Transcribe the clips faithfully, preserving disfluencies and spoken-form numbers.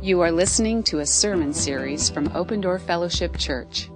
You are listening to a sermon series from Open Door Fellowship Church.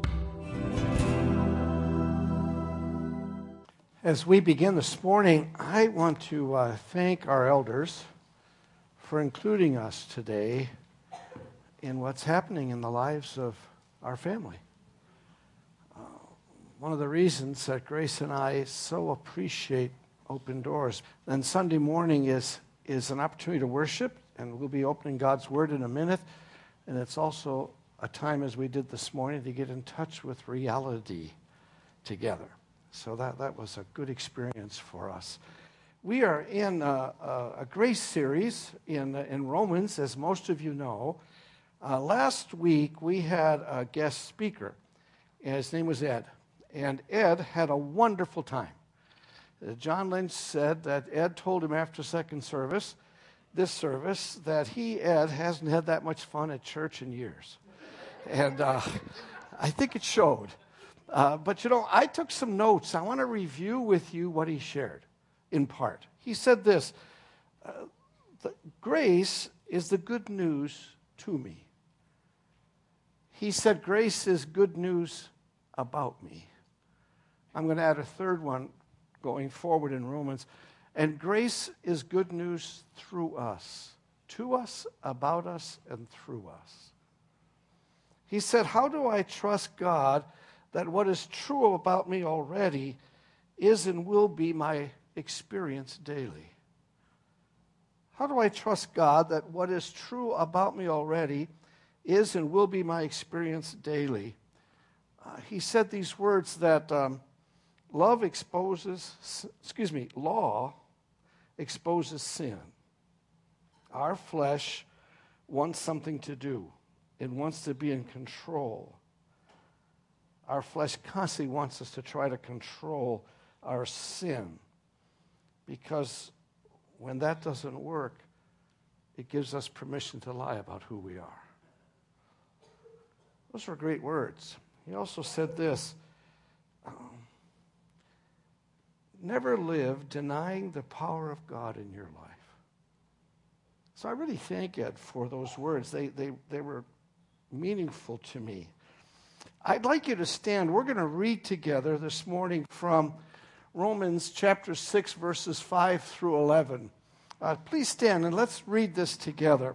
As we begin this morning, I want to uh, thank our elders for including us today in what's happening in the lives of our family. Uh, one of the reasons that Grace and I so appreciate Open Doors, and Sunday morning is, is an opportunity to worship, and we'll be opening God's Word in a minute, and it's also a time, as we did this morning, to get in touch with reality together. So that, that was a good experience for us. We are in a, a, a grace series in, in Romans, as most of you know. Uh, last week, we had a guest speaker, and his name was Ed. And Ed had a wonderful time. Uh, John Lynch said that Ed told him after second service, this service, that he, Ed, hasn't had that much fun at church in years. And uh, I think it showed. Uh, but, you know, I took some notes. I want to review with you what he shared, in part. He said this, uh, the, grace is the good news to me. He said grace is good news about me. I'm going to add a third one going forward in Romans. And grace is good news through us, to us, about us, and through us. He said, how do I trust God that what is true about me already is and will be my experience daily? How do I trust God that what is true about me already is and will be my experience daily? Uh, he said these words that um, love exposes, excuse me, law exposes sin. Our flesh wants something to do. It wants to be in control. Our flesh constantly wants us to try to control our sin, because when that doesn't work, it gives us permission to lie about who we are. Those were great words. He also said this, um, never live denying the power of God in your life. So I really thank Ed for those words. They, they, they were meaningful to me. I'd like you to stand. We're going to read together this morning from Romans chapter six, verses five through eleven. Uh, please stand and let's read this together.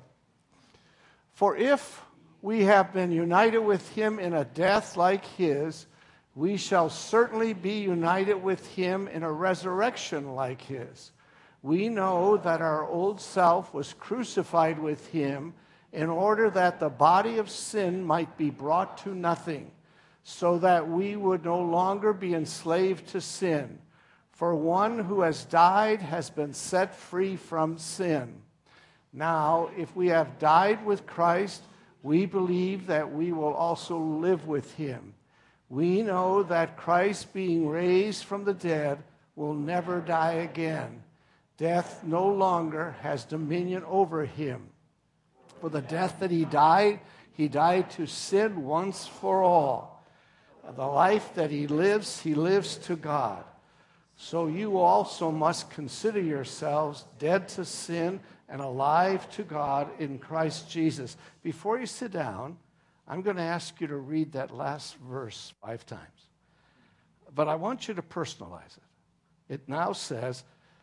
For if we have been united with him in a death like his, we shall certainly be united with him in a resurrection like his. We know that our old self was crucified with him in order that the body of sin might be brought to nothing, so that we would no longer be enslaved to sin. For one who has died has been set free from sin. Now, if we have died with Christ, we believe that we will also live with him. We know that Christ, being raised from the dead, will never die again. Death no longer has dominion over him. For the death that he died, he died to sin once for all. The life that he lives, he lives to God. So you also must consider yourselves dead to sin and alive to God in Christ Jesus. Before you sit down, I'm going to ask you to read that last verse five times. But I want you to personalize it. It now says,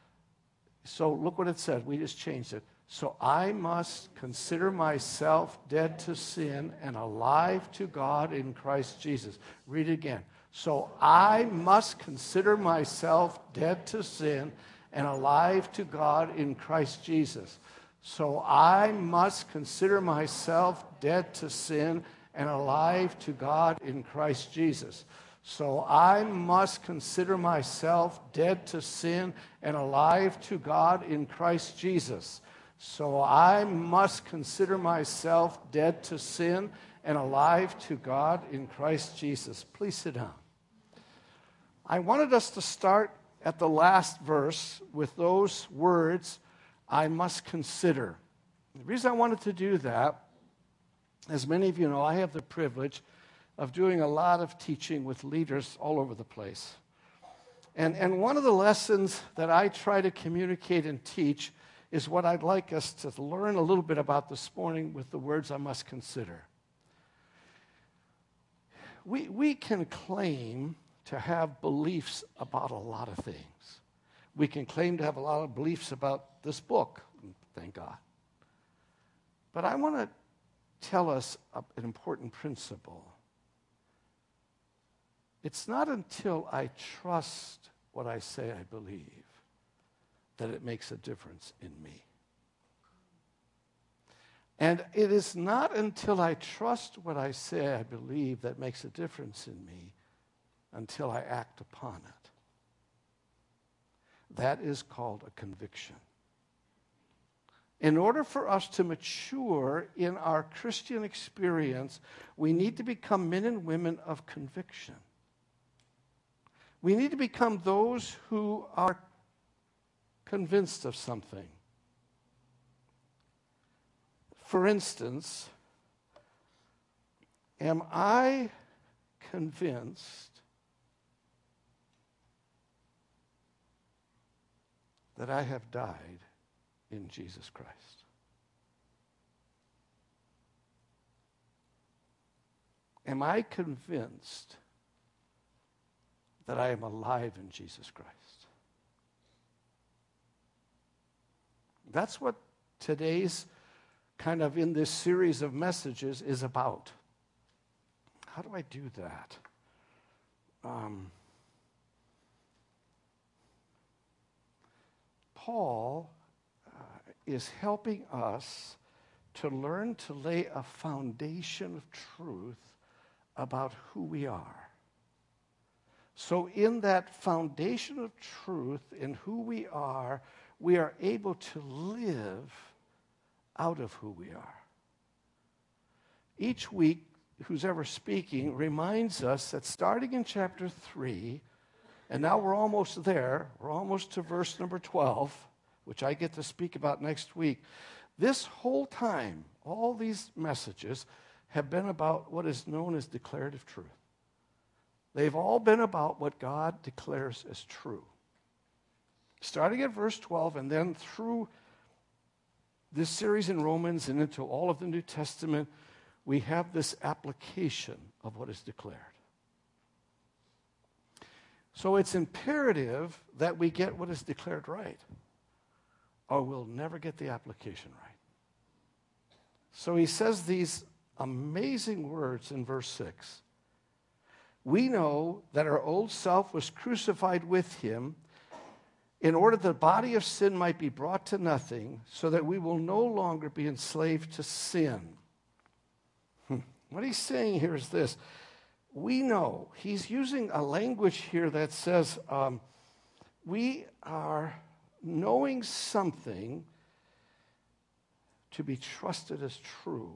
so look what it said. We just changed it. So I must consider myself dead to sin and alive to God in Christ Jesus. Read it again. So I must consider myself dead to sin and alive to God in Christ Jesus. So I must consider myself dead to sin and alive to God in Christ Jesus. So I must consider myself dead to sin and alive to God in Christ Jesus. So I must consider myself dead to sin and alive to God in Christ Jesus. Please sit down. I wanted us to start at the last verse with those words, I must consider. The reason I wanted to do that, as many of you know, I have the privilege of doing a lot of teaching with leaders all over the place. And, and one of the lessons that I try to communicate and teach is what I'd like us to learn a little bit about this morning with the words I must consider. We, we can claim to have beliefs about a lot of things. We can claim to have a lot of beliefs about this book, thank God. But I want to tell us an important principle. It's not until I trust what I say I believe that it makes a difference in me. And it is not until I trust what I say I believe that makes a difference in me until I act upon it. That is called a conviction. In order for us to mature in our Christian experience, we need to become men and women of conviction. We need to become those who are convinced of something. For instance, am I convinced that I have died in Jesus Christ? Am I convinced that I am alive in Jesus Christ? That's what today's kind of in this series of messages is about. How do I do that? Um, Paul uh, is helping us to learn to lay a foundation of truth about who we are. So in that foundation of truth, in who we are, we are able to live out of who we are. Each week, who's ever speaking reminds us that starting in chapter three, and now we're almost there, we're almost to verse number twelve, which I get to speak about next week. This whole time, all these messages have been about what is known as declarative truth. They've all been about what God declares as true. Starting at verse twelve and then through this series in Romans and into all of the New Testament, we have this application of what is declared. So it's imperative that we get what is declared right, or we'll never get the application right. So he says these amazing words in verse six. We know that our old self was crucified with him in order that the body of sin might be brought to nothing, so that we will no longer be enslaved to sin. Hmm. What he's saying here is this. We know, he's using a language here that says um, we are knowing something to be trusted as true.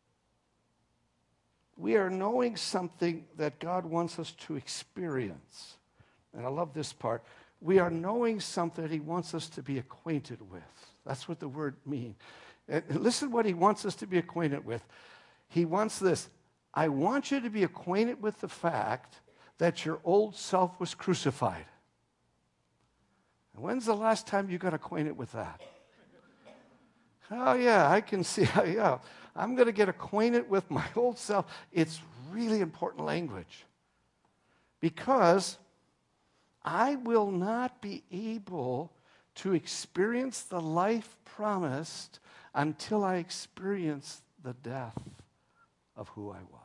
We are knowing something that God wants us to experience. And I love this part. We are knowing something that he wants us to be acquainted with. That's what the word means. And listen to what he wants us to be acquainted with. He wants this. I want you to be acquainted with the fact that your old self was crucified. And when's the last time you got acquainted with that? Oh, yeah, I can see how, yeah. I'm going to get acquainted with my old self. It's really important language. Because I will not be able to experience the life promised until I experience the death of who I was.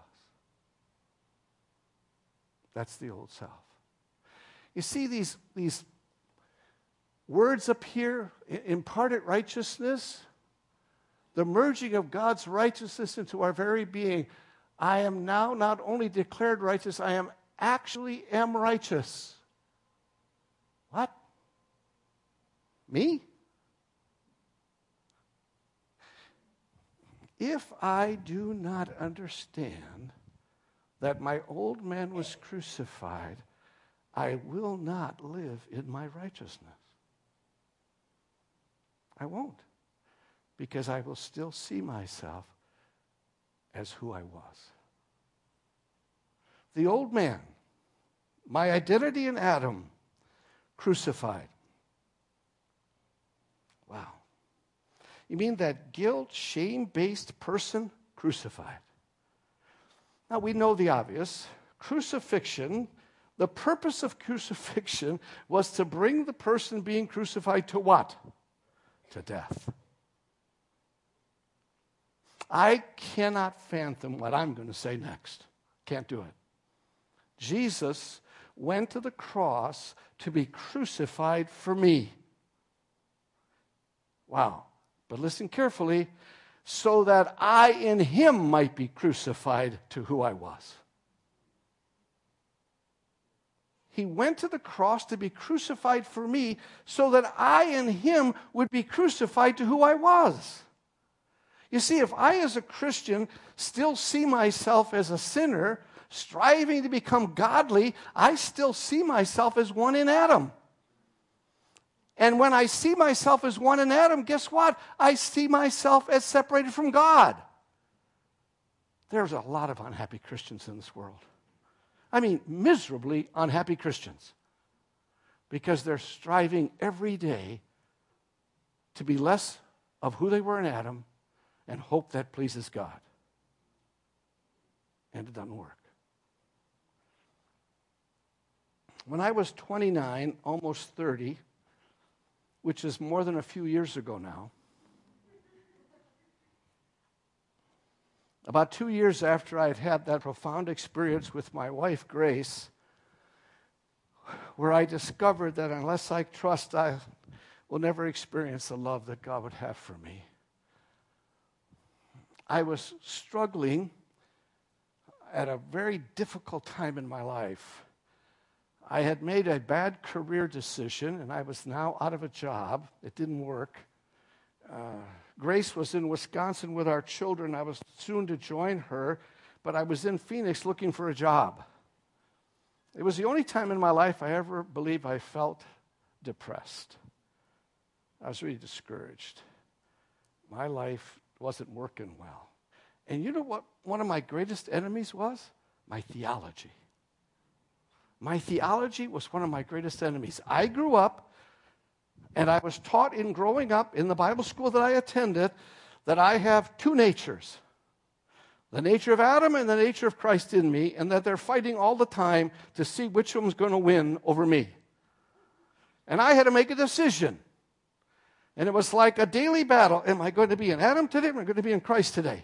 That's the old self. You see these, these words up here, imparted righteousness, the merging of God's righteousness into our very being. I am now not only declared righteous, I am actually am righteous. What? Me? If I do not understand that my old man was crucified, I will not live in my righteousness. I won't, because I will still see myself as who I was. The old man, my identity in Adam, crucified. Wow. You mean that guilt, shame-based person crucified? Now, we know the obvious. Crucifixion, the purpose of crucifixion was to bring the person being crucified to what? To death. I cannot fathom what I'm going to say next. Can't do it. Jesus went to the cross to be crucified for me. Wow. But listen carefully, so that I in him might be crucified to who I was. He went to the cross to be crucified for me so that I in him would be crucified to who I was. You see, if I as a Christian still see myself as a sinner, striving to become godly, I still see myself as one in Adam. And when I see myself as one in Adam, guess what? I see myself as separated from God. There's a lot of unhappy Christians in this world. I mean, miserably unhappy Christians. Because they're striving every day to be less of who they were in Adam and hope that pleases God. And it doesn't work. When I was twenty-nine, almost thirty, which is more than a few years ago now, about two years after I had had that profound experience with my wife, Grace, where I discovered that unless I trust, I will never experience the love that God would have for me. I was struggling at a very difficult time in my life. I had made a bad career decision, and I was now out of a job. It didn't work. Uh, Grace was in Wisconsin with our children. I was soon to join her, but I was in Phoenix looking for a job. It was the only time in my life I ever believe I felt depressed. I was really discouraged. My life wasn't working well. And you know what one of my greatest enemies was? My theology. My theology was one of my greatest enemies. I grew up, and I was taught in growing up in the Bible school that I attended, that I have two natures. The nature of Adam and the nature of Christ in me, and that they're fighting all the time to see which one's going to win over me. And I had to make a decision. And it was like a daily battle. Am I going to be in Adam today, or am I going to be in Christ today?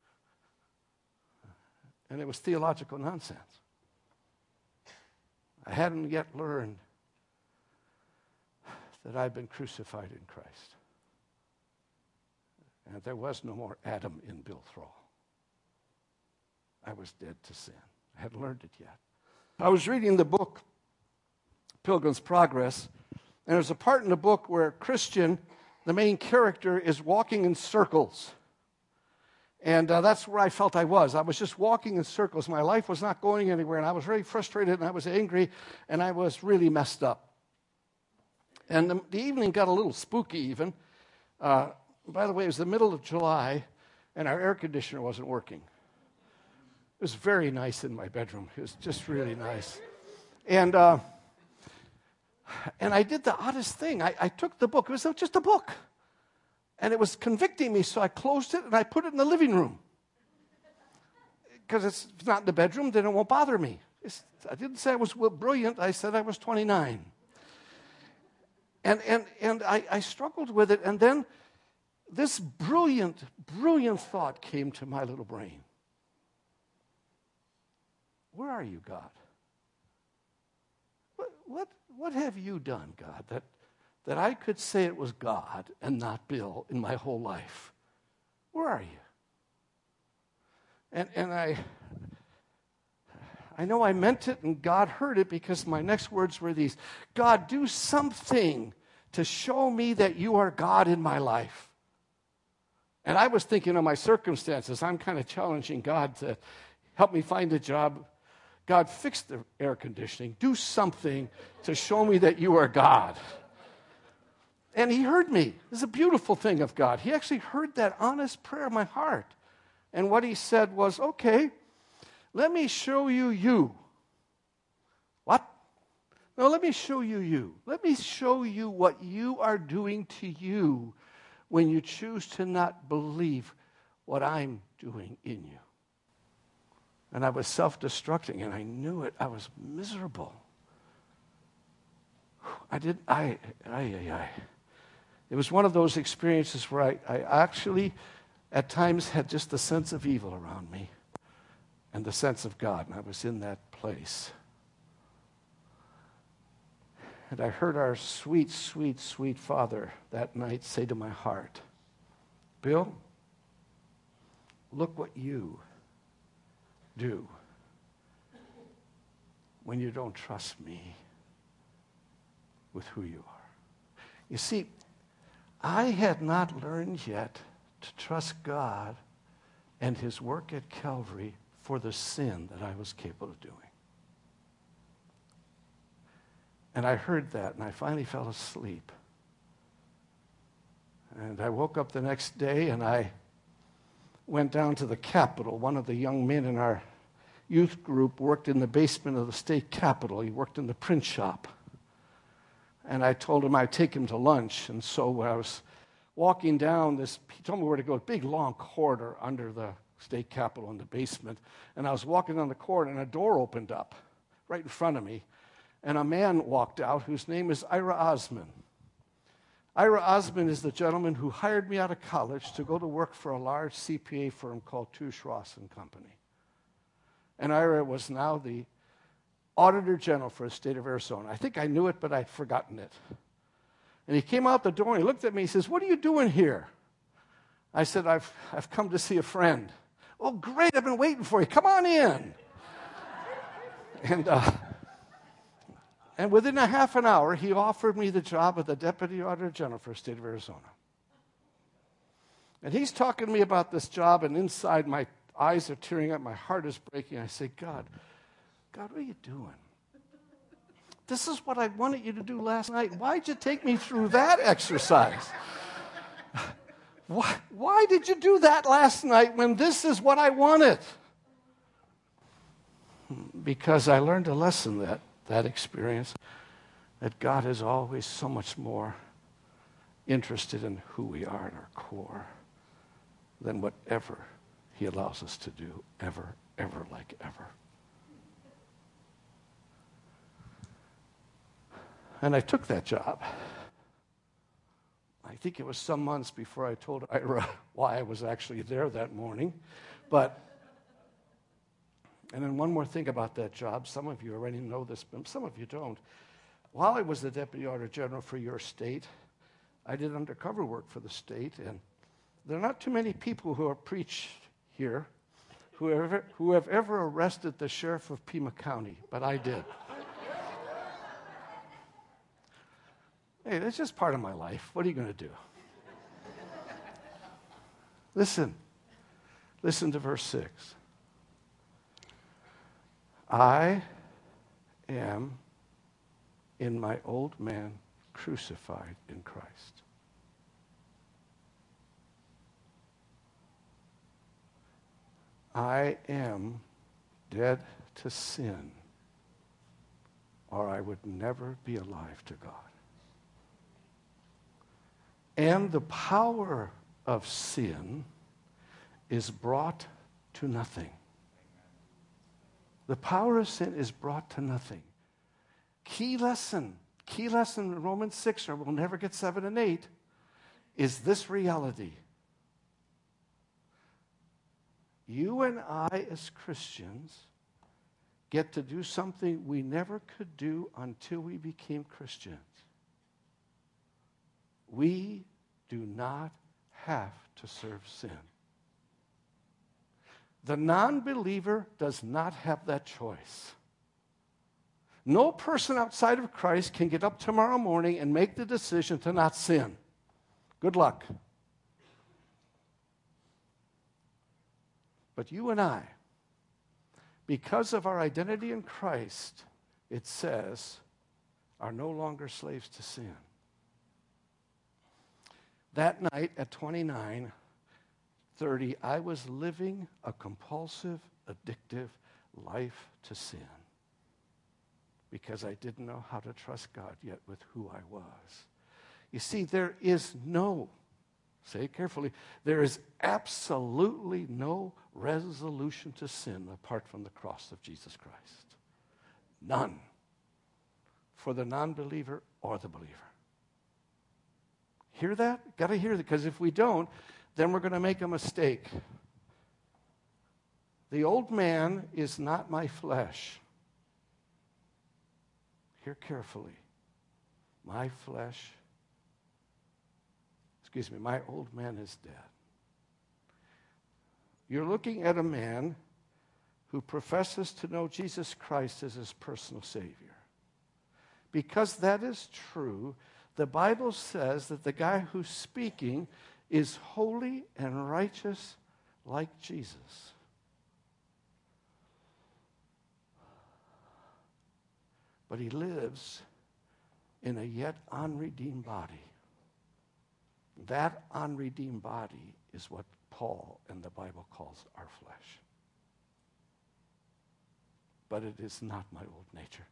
And it was theological nonsense. I hadn't yet learned that I'd been crucified in Christ. And there was no more Adam in Bill Thrall. I was dead to sin. I hadn't learned it yet. I was reading the book, Pilgrim's Progress, and there's a part in the book where Christian, the main character, is walking in circles. And uh, that's where I felt I was. I was just walking in circles. My life was not going anywhere, and I was very frustrated, and I was angry, and I was really messed up. And the, the evening got a little spooky even. Uh, by the way, it was the middle of July, and our air conditioner wasn't working. It was very nice in my bedroom. It was just really nice. And uh, and I did the oddest thing. I, I took the book. It was just a book. And it was convicting me, so I closed it and I put it in the living room. Because it's not in the bedroom, then it won't bother me. It's, I didn't say I was brilliant. I said I was twenty-nine. And and and I, I struggled with it. And then this brilliant, brilliant thought came to my little brain. Where are you, God? What what what have you done, God, that that I could say it was God and not Bill in my whole life? Where are you? And and I I know I meant it, and God heard it, because my next words were these: God, do something to show me that you are God in my life. And I was thinking of my circumstances. I'm kind of challenging God to help me find a job. God, fix the air conditioning. Do something to show me that you are God. And he heard me. It's a beautiful thing of God. He actually heard that honest prayer of my heart. And what he said was, okay, let me show you you. What? No, let me show you you. Let me show you what you are doing to you when you choose to not believe what I'm doing in you. And I was self-destructing, and I knew it. I was miserable. I did, I, I, I, I. It was one of those experiences where I, I actually, at times, had just the sense of evil around me and the sense of God, and I was in that place. And I heard our sweet, sweet, sweet Father that night say to my heart, Bill, look what you do when you don't trust me with who you are. You see, I had not learned yet to trust God and his work at Calvary for the sin that I was capable of doing. And I heard that, and I finally fell asleep. And I woke up the next day, and I went down to the Capitol. One of the young men in our youth group worked in the basement of the state Capitol. He worked in the print shop. And I told him I'd take him to lunch. And so when I was walking down this, he told me where to go, a big, long corridor under the state Capitol in the basement. And I was walking down the corridor, and a door opened up right in front of me. And a man walked out whose name is Ira Osman. Ira Osman is the gentleman who hired me out of college to go to work for a large C P A firm called Touche Ross and Company. And Ira was now the Auditor General for the state of Arizona. I think I knew it, but I'd forgotten it. And he came out the door, and he looked at me, he says, "What are you doing here?" I said, I've, I've come to see a friend. "Oh, great, I've been waiting for you. Come on in." and... Uh, And within a half an hour, he offered me the job of the Deputy Auditor General for the state of Arizona. And he's talking to me about this job, and inside my eyes are tearing up, my heart is breaking. I say, God, God, what are you doing? This is what I wanted you to do last night. Why'd you take me through that exercise? Why, why did you do that last night when this is what I wanted? Because I learned a lesson that that experience, that God is always so much more interested in who we are at our core than whatever he allows us to do, ever, ever, like ever. And I took that job. I think it was some months before I told Ira why I was actually there that morning. But And then one more thing about that job. Some of you already know this, but some of you don't. While I was the Deputy Auditor General for your state, I did undercover work for the state, and there are not too many people who have preached here who have ever, who have ever arrested the sheriff of Pima County, but I did. Hey, that's just part of my life. What are you going to do? Listen. Listen to verse six. I am in my old man crucified in Christ. I am dead to sin, or I would never be alive to God. And the power of sin is brought to nothing. The power of sin is brought to nothing. Key lesson, key lesson in Romans six, or we'll never get seven and eight, is this reality. You and I as Christians get to do something we never could do until we became Christians. We do not have to serve sin. The non-believer does not have that choice. No person outside of Christ can get up tomorrow morning and make the decision to not sin. Good luck. But you and I, because of our identity in Christ, it says, are no longer slaves to sin. That night at twenty-nine, thirty, I was living a compulsive, addictive life to sin because I didn't know how to trust God yet with who I was. You see, there is no say it carefully, there is absolutely no resolution to sin apart from the cross of Jesus Christ. None. For the non-believer or the believer. Hear that? Got to hear that, because if we don't, then we're going to make a mistake. The old man is not my flesh. Hear carefully. My flesh, excuse me, my old man is dead. You're looking at a man who professes to know Jesus Christ as his personal Savior. Because that is true, the Bible says that the guy who's speaking is holy and righteous like Jesus. But he lives in a yet unredeemed body. That unredeemed body is what Paul in the Bible calls our flesh. But it is not my old nature.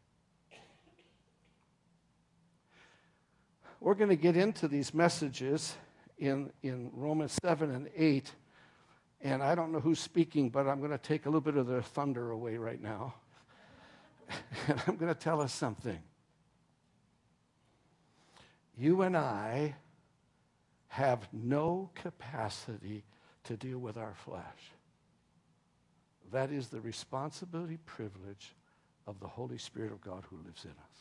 We're going to get into these messages in, in Romans seven and eight. And I don't know who's speaking, but I'm going to take a little bit of the thunder away right now. And I'm going to tell us something. You and I have no capacity to deal with our flesh. That is the responsibility, privilege of the Holy Spirit of God who lives in us.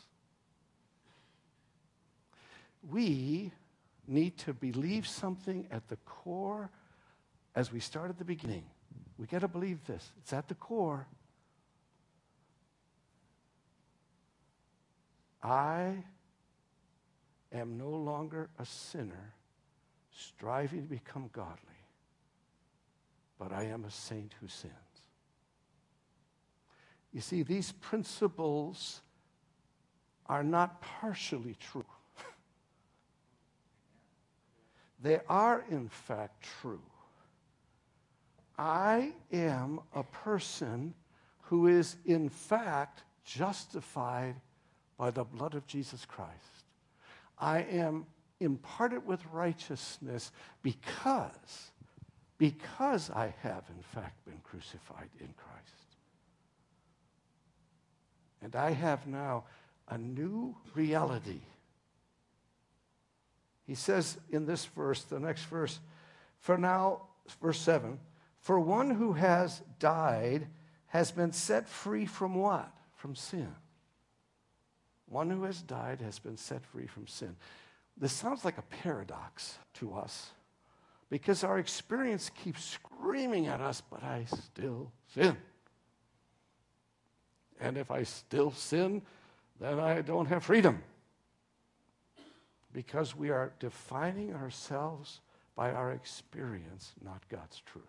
We need to believe something at the core as we start at the beginning. We got to believe this. It's at the core. I am no longer a sinner striving to become godly, but I am a saint who sins. You see, these principles are not partially true. They are, in fact, true. I am a person who is, in fact, justified by the blood of Jesus Christ. I am imparted with righteousness because, because I have, in fact, been crucified in Christ. And I have now a new reality. He says in this verse, the next verse, for now, verse seven, for one who has died has been set free from what? From sin. One who has died has been set free from sin. This sounds like a paradox to us because our experience keeps screaming at us, but I still sin. And if I still sin, then I don't have freedom. Because we are defining ourselves by our experience, not God's truth.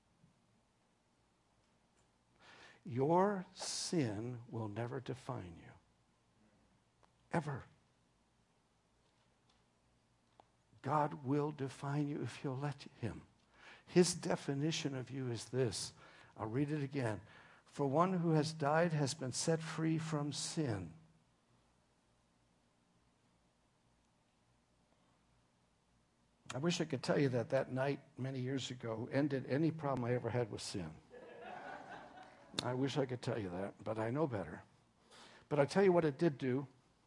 Your sin will never define you. Ever. God will define you if you'll let him. His definition of you is this. I'll read it again. For one who has died has been set free from sin. I wish I could tell you that that night many years ago ended any problem I ever had with sin. I wish I could tell you that, but I know better. But I tell you what it did do.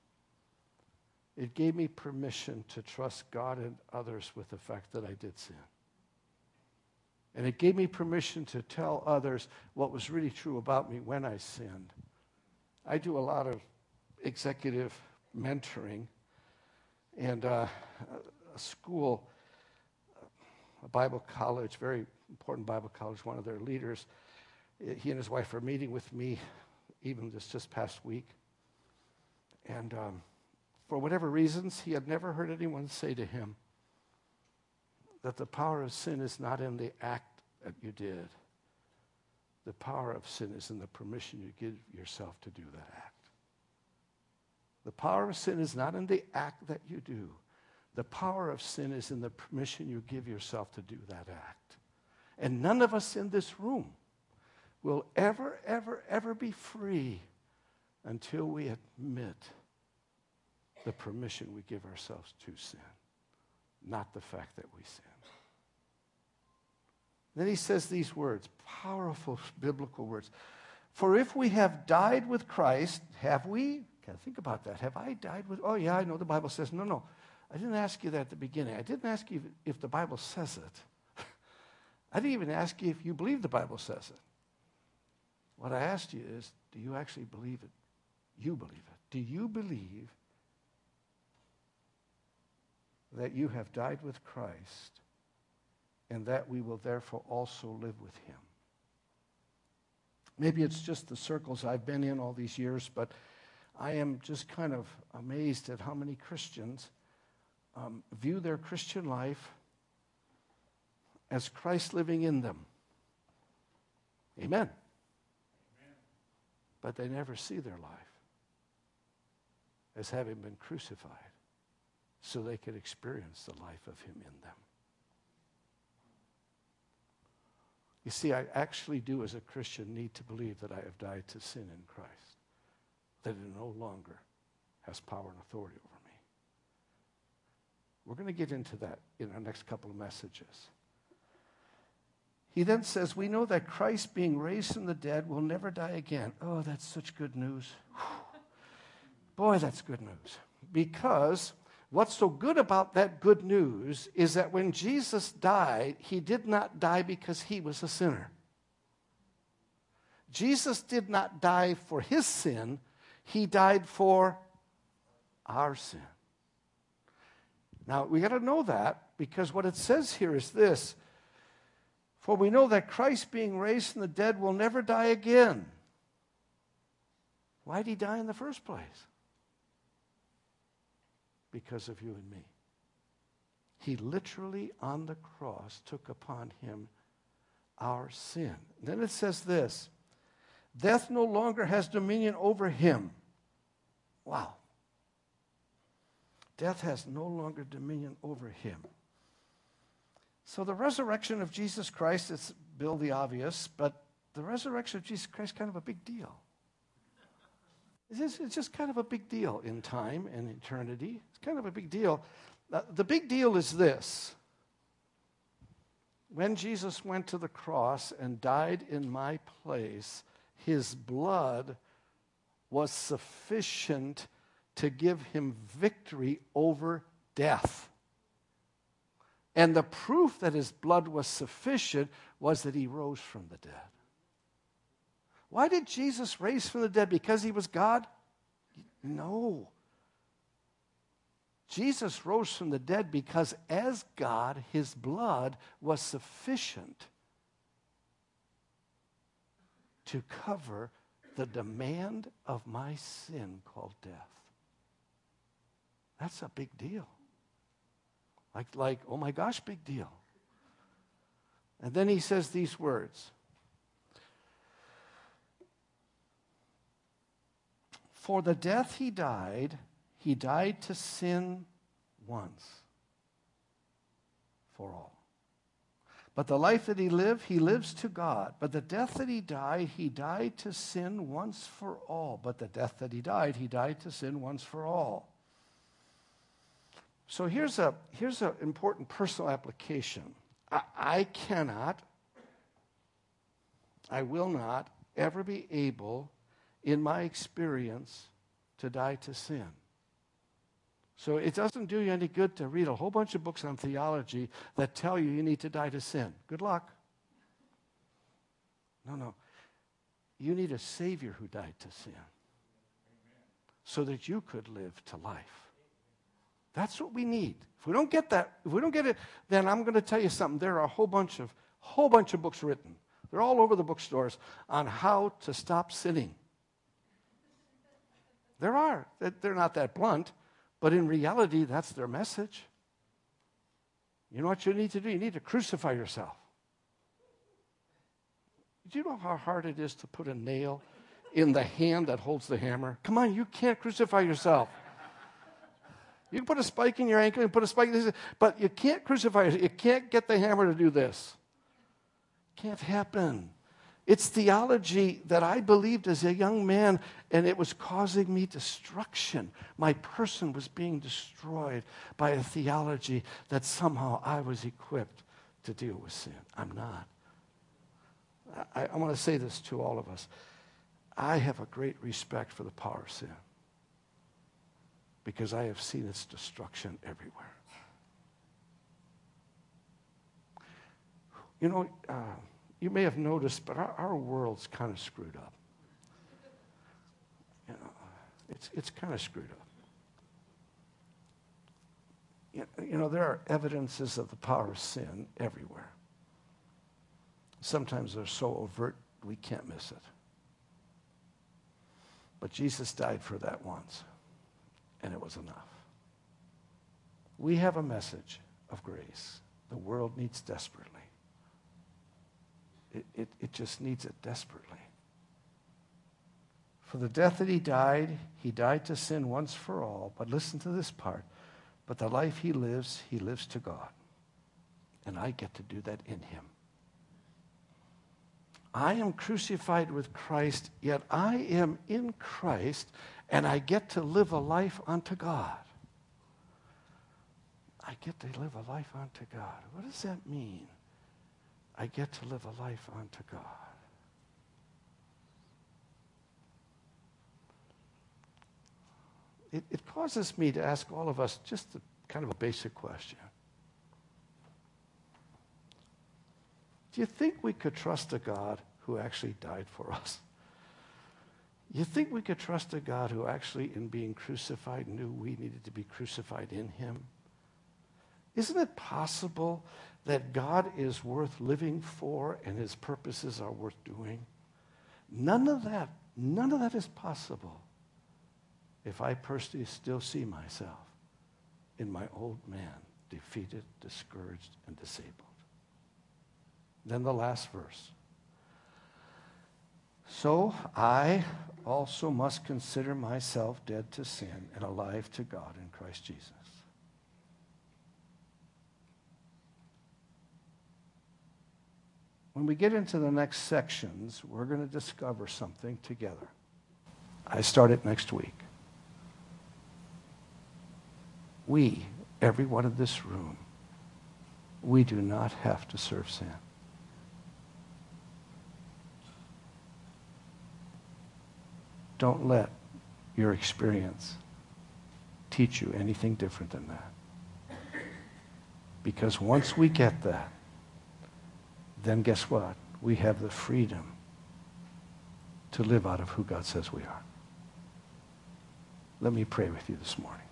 It gave me permission to trust God and others with the fact that I did sin. And it gave me permission to tell others what was really true about me when I sinned. I do a lot of executive mentoring, and uh, a school, a Bible college, very important Bible college, one of their leaders, he and his wife are meeting with me even this just past week. And um, for whatever reasons, he had never heard anyone say to him that the power of sin is not in the act that you did. The power of sin is in the permission you give yourself to do that act. The power of sin is not in the act that you do. The power of sin is in the permission you give yourself to do that act. And none of us in this room will ever, ever, ever be free until we admit the permission we give ourselves to sin. not the fact that we sin. Then he says these words, powerful biblical words. For if we have died with Christ, have we? Can I think about that? Have I died with? Oh, yeah, I know the Bible says. No, no. I didn't ask you that at the beginning. I didn't ask you if, if the Bible says it. I didn't even ask you if you believe the Bible says it. What I asked you is, do you actually believe it? You believe it. Do you believe that you have died with Christ and that we will therefore also live with him? Maybe it's just the circles I've been in all these years, but I am just kind of amazed at how many Christians um, view their Christian life as Christ living in them. Amen. Amen. But they never see their life as having been crucified so they could experience the life of him in them. You see, I actually do, as a Christian, need to believe that I have died to sin in Christ, that it no longer has power and authority over me. We're going to get into that in our next couple of messages. He then says, we know that Christ, being raised from the dead, will never die again. Oh, that's such good news. Boy, that's good news. Because what's so good about that good news is that when Jesus died, he did not die because he was a sinner. Jesus did not die for his sin. He died for our sin. Now, we got to know that, because what it says here is this: for we know that Christ, being raised from the dead, will never die again. Why did he die in the first place? Because of you and me. He literally on the cross took upon him our sin. Then it says this: death no longer has dominion over him. Wow. Death has no longer dominion over him. So the resurrection of Jesus Christ, it's Bill the obvious, but the resurrection of Jesus Christ is kind of a big deal. It's just, it's just kind of a big deal in time and eternity. It's kind of a big deal. Uh, the big deal is this: when Jesus went to the cross and died in my place, his blood was sufficient to give him victory over death. And the proof that his blood was sufficient was that he rose from the dead. Why did Jesus rise from the dead? Because he was God? No. Jesus rose from the dead because as God, his blood was sufficient to cover the demand of my sin called death. That's a big deal. Like, like, oh my gosh, big deal. And then he says these words: for the death he died, he died to sin once for all. But the life that he lived, he lives to God. But the death that he died, he died to sin once for all. But the death that he died, he died to sin once for all. So here's a here's an important personal application. I, I cannot, I will not ever be able, in my experience, to die to sin. So it doesn't do you any good to read a whole bunch of books on theology that tell you you need to die to sin. Good luck. No, no. You need a Savior who died to sin so that you could live to life. That's what we need. If we don't get that, if we don't get it, then I'm going to tell you something. There are a whole bunch of whole bunch of books written. They're all over the bookstores on how to stop sinning. There are. They're not that blunt, but in reality, that's their message. You know what you need to do? You need to crucify yourself. Do you know how hard it is to put a nail in the hand that holds the hammer? Come on, you can't crucify yourself. You can put a spike in your ankle and put a spike in this, but you can't crucify yourself. You can't get the hammer to do this. Can't happen. It's theology that I believed as a young man, and it was causing me destruction. My person was being destroyed by a theology that somehow I was equipped to deal with sin. I'm not. I, I want to say this to all of us. I have a great respect for the power of sin because I have seen its destruction everywhere. You know, uh, you may have noticed, but our, our world's kind of screwed up. You know, it's, it's kind of screwed up. You, you know, there are evidences of the power of sin everywhere. Sometimes they're so overt we can't miss it. But Jesus died for that once, and it was enough. We have a message of grace the world needs desperately. It, it, it just needs it desperately. For the death that he died, he died to sin once for all. But listen to this part. But the life he lives, he lives to God. And I get to do that in him. I am crucified with Christ, yet I am in Christ, and I get to live a life unto God. I get to live a life unto God. What does that mean? I get to live a life unto God. It, it causes me to ask all of us just a, kind of a basic question. Do you think we could trust a God who actually died for us? You think we could trust a God who actually, in being crucified, knew we needed to be crucified in him? Isn't it possible that God is worth living for and his purposes are worth doing? None of that, none of that is possible if I personally still see myself in my old man, defeated, discouraged, and disabled. Then the last verse. So I also must consider myself dead to sin and alive to God in Christ Jesus. When we get into the next sections, we're going to discover something together. I start it next week. We, everyone in this room, we do not have to serve sin. Don't let your experience teach you anything different than that. Because once we get that, then guess what? We have the freedom to live out of who God says we are. Let me pray with you this morning.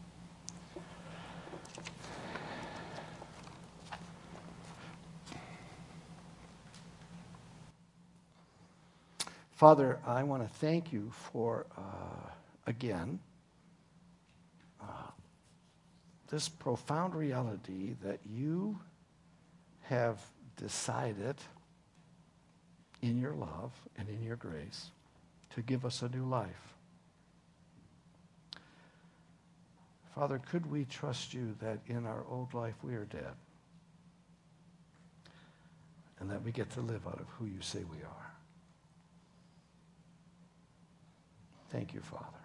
Father, I want to thank you for, uh, again, uh, this profound reality that you have decided in your love and in your grace to give us a new life. Father, could we trust you that in our old life we are dead and that we get to live out of who you say we are? Thank you, Father.